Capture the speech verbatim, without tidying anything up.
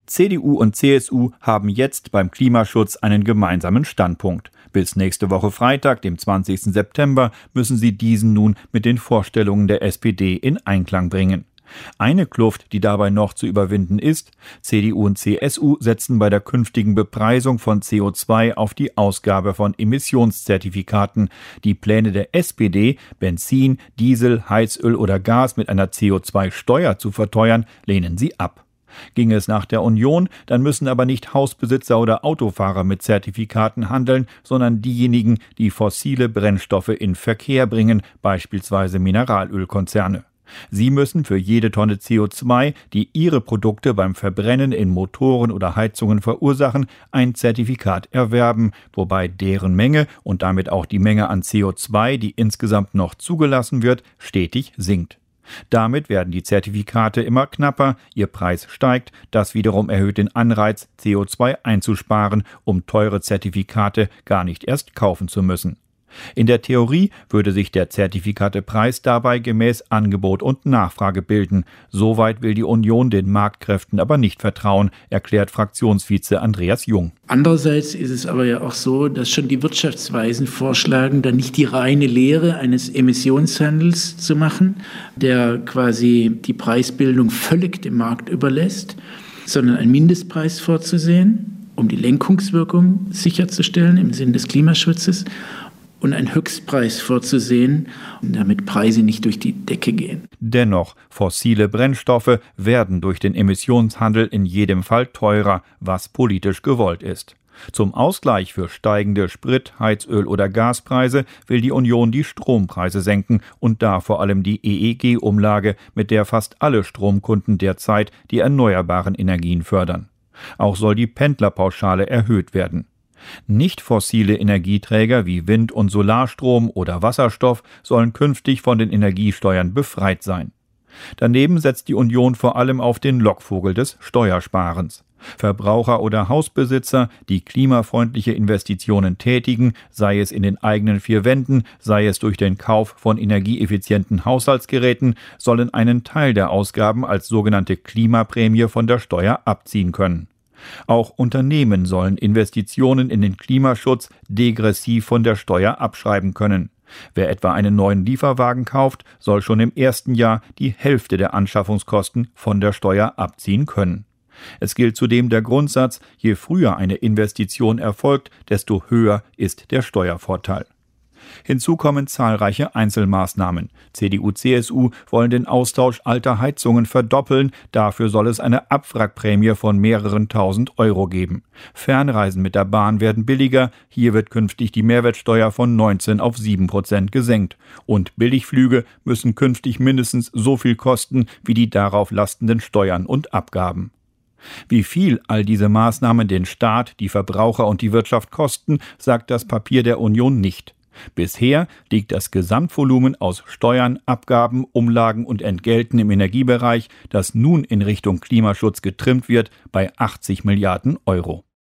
C D U und C S U haben jetzt beim Klimaschutz einen gemeinsamen Standpunkt. Bis nächste Woche Freitag, dem zwanzigsten September, müssen sie diesen nun mit den Vorstellungen der S P D in Einklang bringen. Eine Kluft, die dabei noch zu überwinden ist: C D U und C S U setzen bei der künftigen Bepreisung von C O zwei auf die Ausgabe von Emissionszertifikaten. Die Pläne der S P D, Benzin, Diesel, Heizöl oder Gas mit einer C O zwei Steuer zu verteuern, lehnen sie ab. Ginge es nach der Union, dann müssen aber nicht Hausbesitzer oder Autofahrer mit Zertifikaten handeln, sondern diejenigen, die fossile Brennstoffe in Verkehr bringen, beispielsweise Mineralölkonzerne. Sie müssen für jede Tonne C O zwei, die ihre Produkte beim Verbrennen in Motoren oder Heizungen verursachen, ein Zertifikat erwerben, wobei deren Menge und damit auch die Menge an C O zwei, die insgesamt noch zugelassen wird, stetig sinkt. Damit werden die Zertifikate immer knapper, ihr Preis steigt, das wiederum erhöht den Anreiz, C O zwei einzusparen, um teure Zertifikate gar nicht erst kaufen zu müssen. In der Theorie würde sich der Zertifikatepreis dabei gemäß Angebot und Nachfrage bilden. Soweit will die Union den Marktkräften aber nicht vertrauen, erklärt Fraktionsvize Andreas Jung. Andererseits ist es aber ja auch so, dass schon die Wirtschaftsweisen vorschlagen, dann nicht die reine Lehre eines Emissionshandels zu machen, der quasi die Preisbildung völlig dem Markt überlässt, sondern einen Mindestpreis vorzusehen, um die Lenkungswirkung sicherzustellen im Sinne des Klimaschutzes, und einen Höchstpreis vorzusehen, damit Preise nicht durch die Decke gehen. Dennoch, fossile Brennstoffe werden durch den Emissionshandel in jedem Fall teurer, was politisch gewollt ist. Zum Ausgleich für steigende Sprit-, Heizöl- oder Gaspreise will die Union die Strompreise senken und da vor allem die E E G-Umlage, mit der fast alle Stromkunden derzeit die erneuerbaren Energien fördern. Auch soll die Pendlerpauschale erhöht werden. Nicht fossile Energieträger wie Wind- und Solarstrom oder Wasserstoff sollen künftig von den Energiesteuern befreit sein. Daneben setzt die Union vor allem auf den Lockvogel des Steuersparens. Verbraucher oder Hausbesitzer, die klimafreundliche Investitionen tätigen, sei es in den eigenen vier Wänden, sei es durch den Kauf von energieeffizienten Haushaltsgeräten, sollen einen Teil der Ausgaben als sogenannte Klimaprämie von der Steuer abziehen können. Auch Unternehmen sollen Investitionen in den Klimaschutz degressiv von der Steuer abschreiben können. Wer etwa einen neuen Lieferwagen kauft, soll schon im ersten Jahr die Hälfte der Anschaffungskosten von der Steuer abziehen können. Es gilt zudem der Grundsatz, je früher eine Investition erfolgt, desto höher ist der Steuervorteil. Hinzu kommen zahlreiche Einzelmaßnahmen. C D U, C S U wollen den Austausch alter Heizungen verdoppeln. Dafür soll es eine Abwrackprämie von mehreren tausend Euro geben. Fernreisen mit der Bahn werden billiger. Hier wird künftig die Mehrwertsteuer von neunzehn auf sieben Prozent gesenkt. Und Billigflüge müssen künftig mindestens so viel kosten wie die darauf lastenden Steuern und Abgaben. Wie viel all diese Maßnahmen den Staat, die Verbraucher und die Wirtschaft kosten, sagt das Papier der Union nicht. Bisher liegt das Gesamtvolumen aus Steuern, Abgaben, Umlagen und Entgelten im Energiebereich, das nun in Richtung Klimaschutz getrimmt wird, bei achtzig Milliarden Euro.